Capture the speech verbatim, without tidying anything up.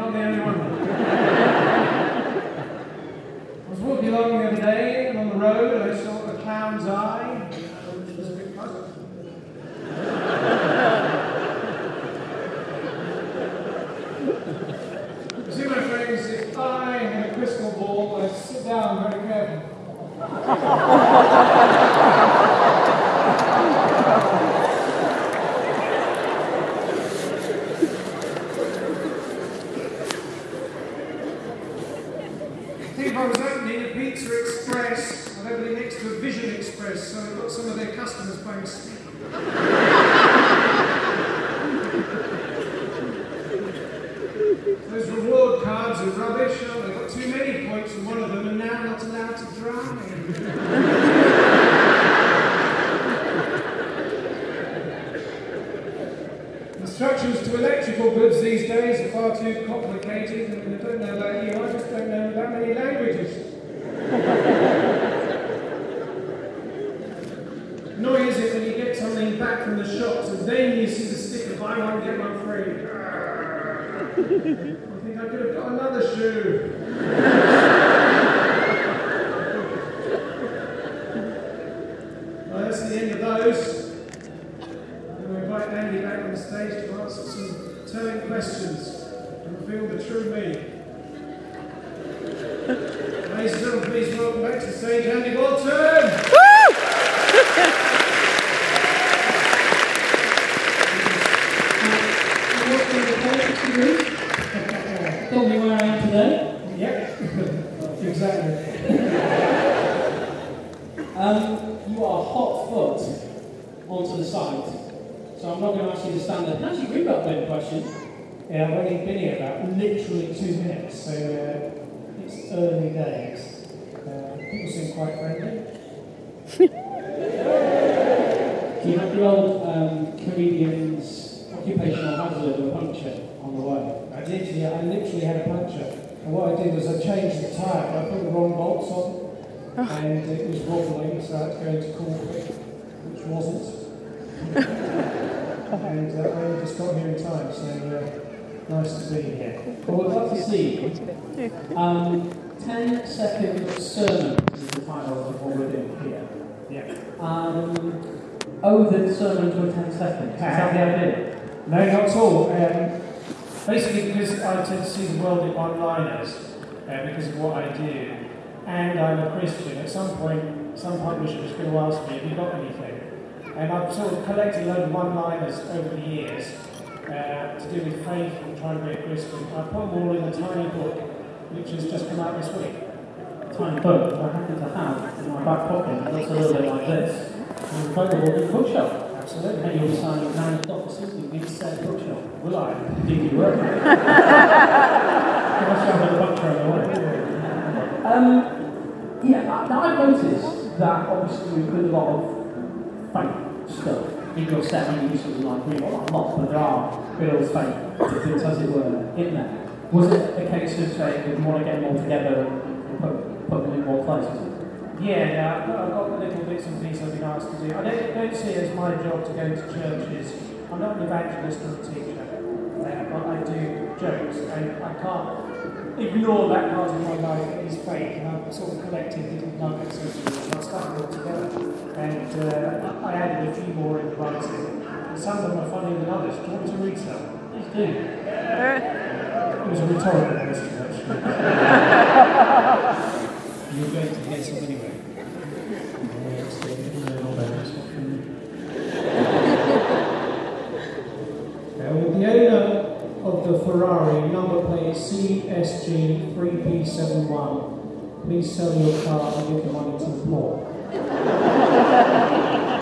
not the only one. I was walking along the other day, and on the road, I saw a clown's eye, which was a bit puzzling. You see, my friends, if I had a crystal ball, I'd sit down very carefully. If I was opening a Pizza Express, I'd open it next to a Vision Express, so I've got some of their customers playing stick. Those reward cards are rubbish, aren't they? I've got too many points in one of them, and now I'm not allowed to drive. Instructions to electrical goods these days are far too complicated, and I don't know about you, I just don't know that many languages. Annoying is it when you get something back from the shops and then you see the sticker, buy one, get one free. I think I could have got another shoe. Well, that's the end of those. Invite Andy back on the stage to answer some telling questions and reveal the true me. Ladies and gentlemen, please welcome back to the stage Andy Walton! Woo! Told me where I am today? Yep, exactly. um, you are hot foot onto the site. So I'm not going to ask you to stand there. Actually, we've got a bit of question. Yeah, I've only been here about literally two minutes, so uh, it's early days. Uh, people seem quite friendly. Do you have the old um, comedian's occupational hazard of a puncture on the way? I did, yeah, I literally had a puncture. And what I did was I changed the tyre. I put the wrong bolts on, and it was wobbling, so I had to go into corporate, which wasn't. And uh, I only just got here in time, so uh, nice to be here. Well, we'd love to see you. Um, ten second sermon is the title of what we're doing here. Yeah. Um, oh, the sermons were ten seconds. Is that the idea? No, not at all. Um, basically, because I tend to see the world in one-liners, uh, because of what I do, and I'm a Christian, at some point, some publisher is going to ask me, have you got anything? And I've sort of collected a load of one-liners over the years uh, to do with faith and trying to be a Christian. I put them all in a tiny book, which has just come out this week. Tiny book I happen to have in my back pocket. It looks a little bit like this. It's available in the bookshelf. Absolutely. And you'll sign nine officers in this said bookshelf. Will I? Indeed you will. You must have a bunch on the way. Um, yeah, now I've noticed that obviously we've got a lot of faith stuff in your set, and you sort of like, really, well, not a lot, but there are Bill's faith bits, as it were, in there. Was it a case of saying we want to get them all together and put, put them in more places? Yeah, yeah, I've got, I've got the little bits and pieces I've been asked to do. I don't, don't see it as my job to go into churches. I'm not an evangelist or a teacher, uh, but I do jokes, and I can't ignore that part of my life that is faith, and I've sort of collected little nuggets of it, and I've stuck it all together. And uh, I added a few more in the writing. And some of them are funnier than others. Do you want me to read some? Please do. It was a rhetorical question, actually. You're going to hear some anyway. Uh, with the owner of the Ferrari, number plate C S G three P seven one, please sell your car and give the money to the poor.